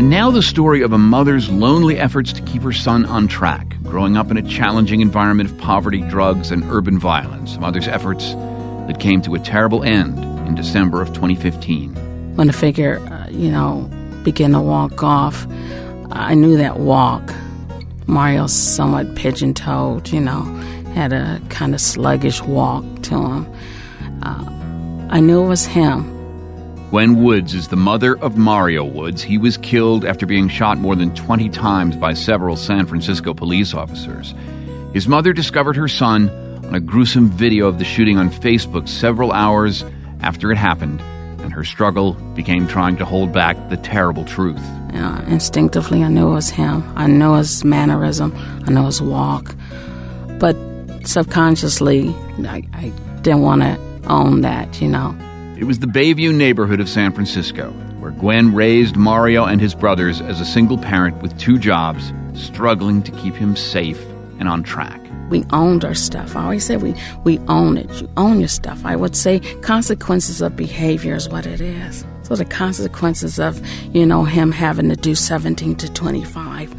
And now the story of a mother's lonely efforts to keep her son on track, growing up in a challenging environment of poverty, drugs, and urban violence. A mother's efforts that came to a terrible end in December of 2015. When the figure, began to walk off, I knew that walk. Mario's somewhat pigeon-toed, had a kind of sluggish walk to him. I knew it was him. Gwen Woods is the mother of Mario Woods. He was killed after being shot more than 20 times by several San Francisco police officers. His mother discovered her son on a gruesome video of the shooting on Facebook several hours after it happened, and her struggle became trying to hold back the terrible truth. Instinctively, I knew it was him. I knew his mannerism. I knew his walk. But subconsciously, I didn't want to own that, It was the Bayview neighborhood of San Francisco, where Gwen raised Mario and his brothers as a single parent with 2 jobs, struggling to keep him safe and on track. We owned our stuff. I always say we own it. You own your stuff. I would say consequences of behavior is what it is. So the consequences of, him having to do 17 to 25,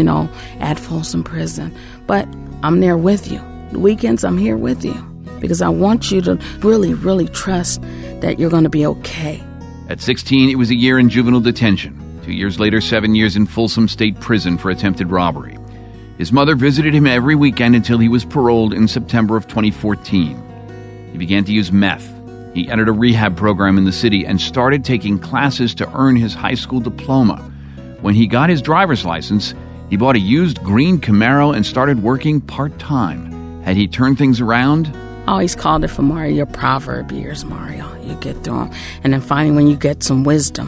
at Folsom Prison. But I'm there with you. The weekends, I'm here with you. Because I want you to really, really trust that you're going to be okay. At 16, it was a year in juvenile detention. 2 years later, 7 years in Folsom State Prison for attempted robbery. His mother visited him every weekend until he was paroled in September of 2014. He began to use meth. He entered a rehab program in the city and started taking classes to earn his high school diploma. When he got his driver's license, he bought a used green Camaro and started working part-time. Had he turned things around? I always called it for Mario your proverb years, Mario. You get through them. And then finally, when you get some wisdom,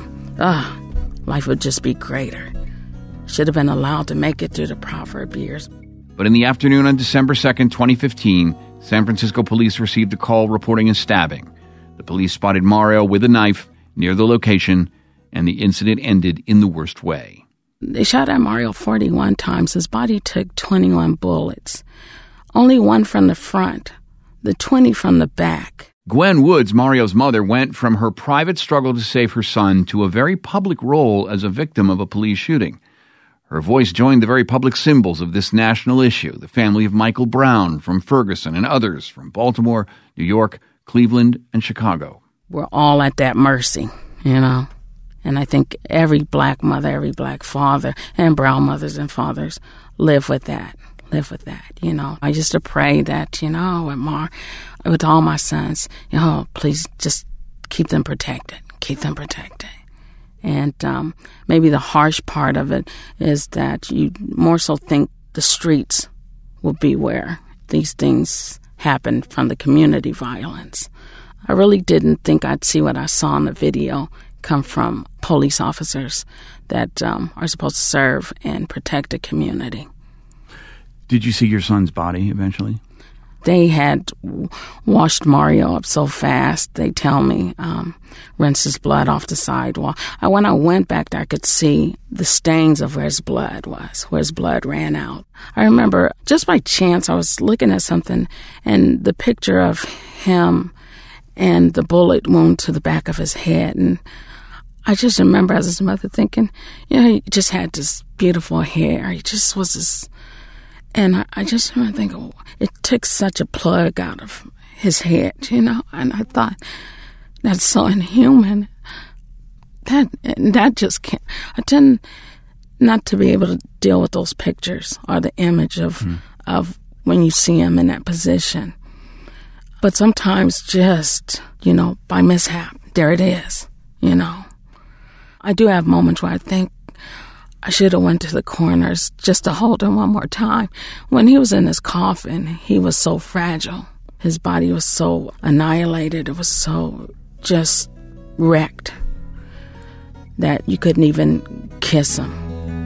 life would just be greater. Should have been allowed to make it through the proverb years. But in the afternoon on December 2nd, 2015, San Francisco police received a call reporting a stabbing. The police spotted Mario with a knife near the location, and the incident ended in the worst way. They shot at Mario 41 times. His body took 21 bullets. Only one from the front, the 20 from the back. Gwen Woods, Mario's mother, went from her private struggle to save her son to a very public role as a victim of a police shooting. Her voice joined the very public symbols of this national issue, the family of Michael Brown from Ferguson and others from Baltimore, New York, Cleveland, and Chicago. We're all at that mercy, And I think every black mother, every black father, and brown mothers and fathers live with that. I used to pray that, with all my sons, please just keep them protected. And maybe the harsh part of it is that you more so think the streets will be where these things happen from the community violence. I really didn't think I'd see what I saw in the video come from police officers that are supposed to serve and protect the community. Did you see your son's body eventually? They had washed Mario up so fast, they tell me, rinsed his blood off the sidewalk. When I went back there, I could see the stains of where his blood was, where his blood ran out. I remember, just by chance, I was looking at something, and the picture of him and the bullet wound to the back of his head. And I just remember as his mother thinking, he just had this beautiful hair. He just was this... And I just remember thinking, it took such a plug out of his head, And I thought, that's so inhuman. That just can't. I tend not to be able to deal with those pictures or the image of when you see him in that position. But sometimes just, by mishap, there it is, I do have moments where I think, I should have went to the corners just to hold him one more time. When he was in his coffin, he was so fragile. His body was so annihilated. It was so just wrecked that you couldn't even kiss him.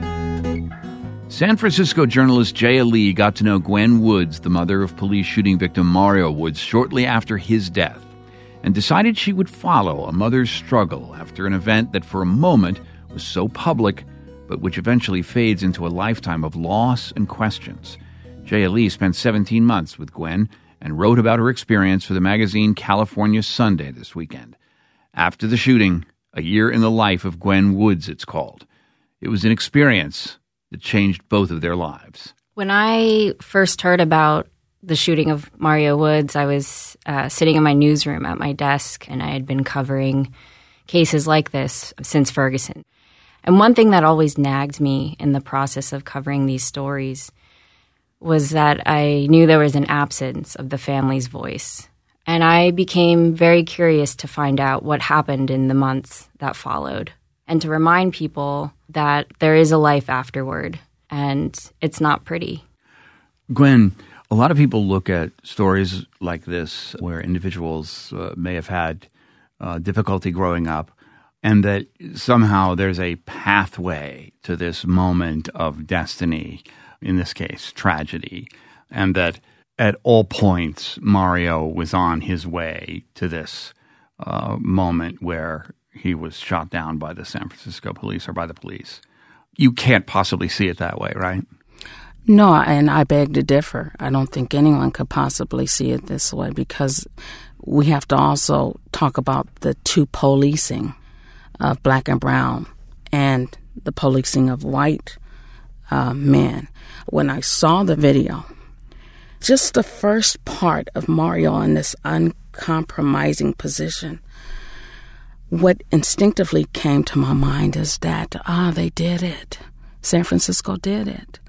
San Francisco journalist Jaya Lee got to know Gwen Woods, the mother of police shooting victim Mario Woods, shortly after his death, and decided she would follow a mother's struggle after an event that for a moment was so public, but which eventually fades into a lifetime of loss and questions. Jaya Lee spent 17 months with Gwen and wrote about her experience for the magazine California Sunday this weekend. After the shooting, A Year in the Life of Gwen Woods, it's called. It was an experience that changed both of their lives. When I first heard about the shooting of Mario Woods, I was sitting in my newsroom at my desk, and I had been covering cases like this since Ferguson. And one thing that always nagged me in the process of covering these stories was that I knew there was an absence of the family's voice. And I became very curious to find out what happened in the months that followed, and to remind people that there is a life afterward, and it's not pretty. Gwen, a lot of people look at stories like this where individuals may have had difficulty growing up, and that somehow there's a pathway to this moment of destiny, in this case, tragedy, and that at all points Mario was on his way to this moment where he was shot down by the San Francisco police or by the police. You can't possibly see it that way, right? No, and I beg to differ. I don't think anyone could possibly see it this way, because we have to also talk about the two policing of black and brown and the policing of white men. When I saw the video, just the first part of Mario in this uncompromising position, what instinctively came to my mind is that, they did it. San Francisco did it.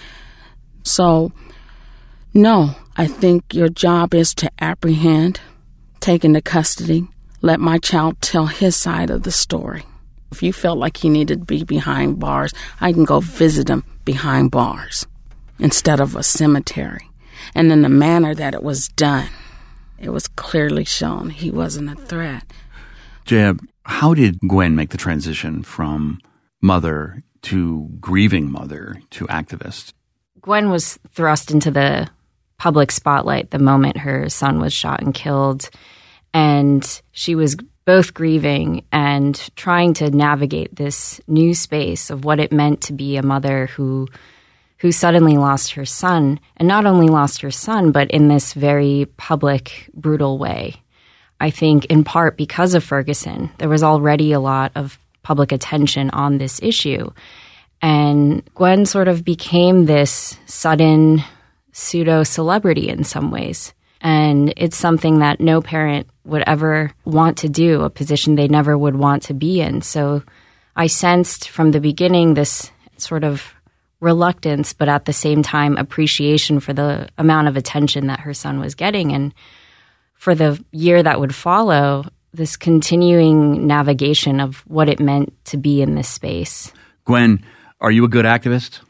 So, no, I think your job is to apprehend, take into custody, let my child tell his side of the story. If you felt like he needed to be behind bars, I can go visit him behind bars instead of a cemetery. And in the manner that it was done, it was clearly shown he wasn't a threat. Jeb, how did Gwen make the transition from mother to grieving mother to activist? Gwen was thrust into the public spotlight the moment her son was shot and killed, and she was both grieving and trying to navigate this new space of what it meant to be a mother who suddenly lost her son, and not only lost her son, but in this very public, brutal way. I think in part because of Ferguson, there was already a lot of public attention on this issue. And Gwen sort of became this sudden pseudo-celebrity in some ways. And it's something that no parent would ever want to do, a position they never would want to be in. So I sensed from the beginning this sort of reluctance, but at the same time appreciation for the amount of attention that her son was getting. And for the year that would follow, this continuing navigation of what it meant to be in this space. Gwen, are you a good activist?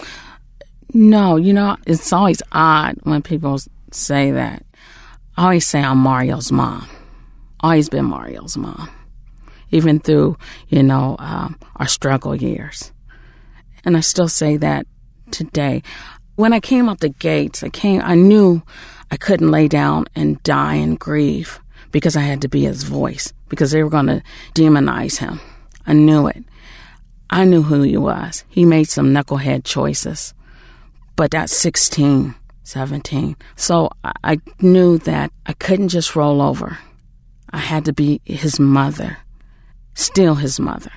No, it's always odd when people say that. I always say I'm Mario's mom. Always been Mario's mom, even through, our struggle years. And I still say that today. When I came out the gates, I knew I couldn't lay down and die and grieve because I had to be his voice, because they were going to demonize him. I knew it. I knew who he was. He made some knucklehead choices. But at 16, 17. So I knew that I couldn't just roll over. I had to be his mother, still his mother.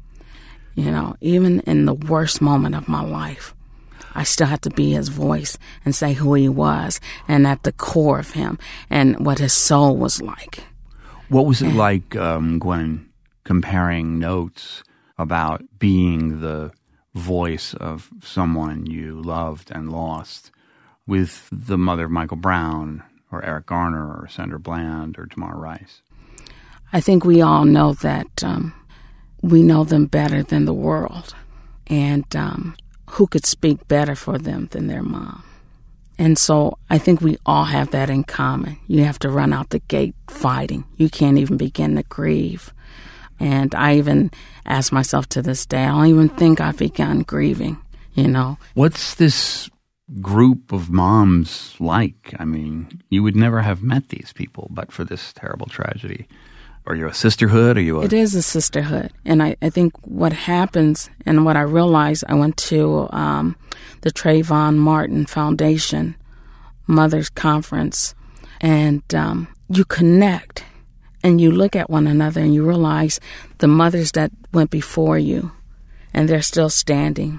Even in the worst moment of my life, I still had to be his voice and say who he was and at the core of him and what his soul was like. What was it like, Gwen, comparing notes about being the voice of someone you loved and lost with the mother of Michael Brown or Eric Garner or Sandra Bland or Tamar Rice? I think we all know that we know them better than the world. And who could speak better for them than their mom? And so I think we all have that in common. You have to run out the gate fighting. You can't even begin to grieve. And I even ask myself to this day, I don't even think I've begun grieving, What's this group of moms like? I mean, you would never have met these people but for this terrible tragedy. Are you a sisterhood? It is a sisterhood. And I think what happens and what I realized, I went to the Trayvon Martin Foundation Mothers Conference, and you connect and you look at one another and you realize the mothers that went before you and they're still standing.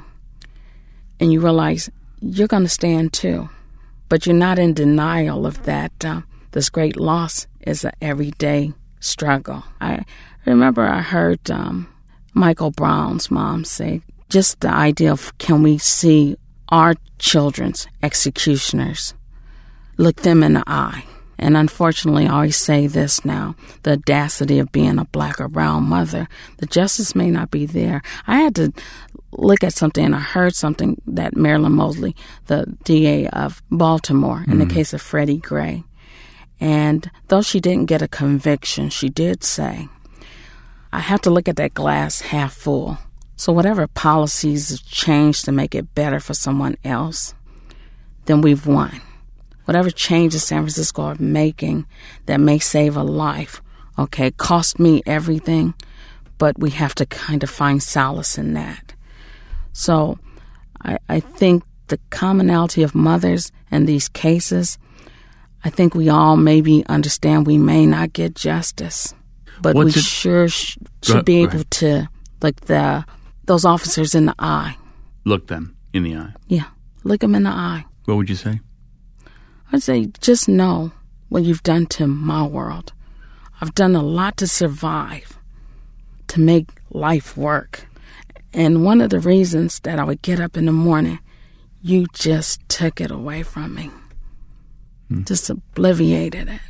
And you realize you're going to stand too. But you're not in denial of that. This great loss is an everyday struggle. I remember I heard Michael Brown's mom say, just the idea of, can we see our children's executioners, look them in the eye? And unfortunately, I always say this now, the audacity of being a black or brown mother, the justice may not be there. I had to look at something, and I heard something that Marilyn Mosley, the DA of Baltimore, in the case of Freddie Gray. And though she didn't get a conviction, she did say, I have to look at that glass half full. So whatever policies have changed to make it better for someone else, then we've won. Whatever changes San Francisco are making that may save a life, okay, cost me everything, but we have to kind of find solace in that. So I think the commonality of mothers in these cases, I think we all maybe understand we may not get justice, but we sure should be able to look those officers in the eye. Look them in the eye? Yeah, look them in the eye. What would you say? I'd say, just know what you've done to my world. I've done a lot to survive, to make life work. And one of the reasons that I would get up in the morning, you just took it away from me. Just obliviated it.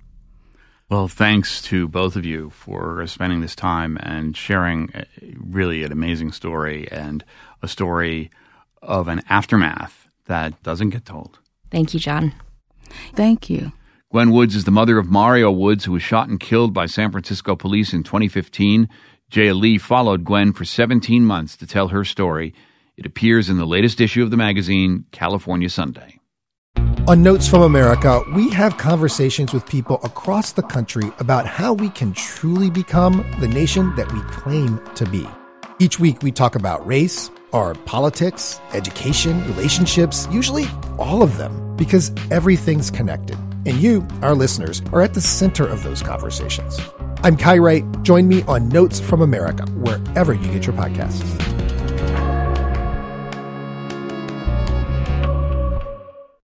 Well, thanks to both of you for spending this time and sharing really an amazing story, and a story of an aftermath that doesn't get told. Thank you, John. Thank you. Gwen Woods is the mother of Mario Woods, who was shot and killed by San Francisco police in 2015. Jaya Lee followed Gwen for 17 months to tell her story. It appears in the latest issue of the magazine, California Sunday. On Notes from America, we have conversations with people across the country about how we can truly become the nation that we claim to be. Each week, we talk about race, our politics, education, relationships, usually all of them, because everything's connected. And you, our listeners, are at the center of those conversations. I'm Kai Wright. Join me on Notes from America, wherever you get your podcasts.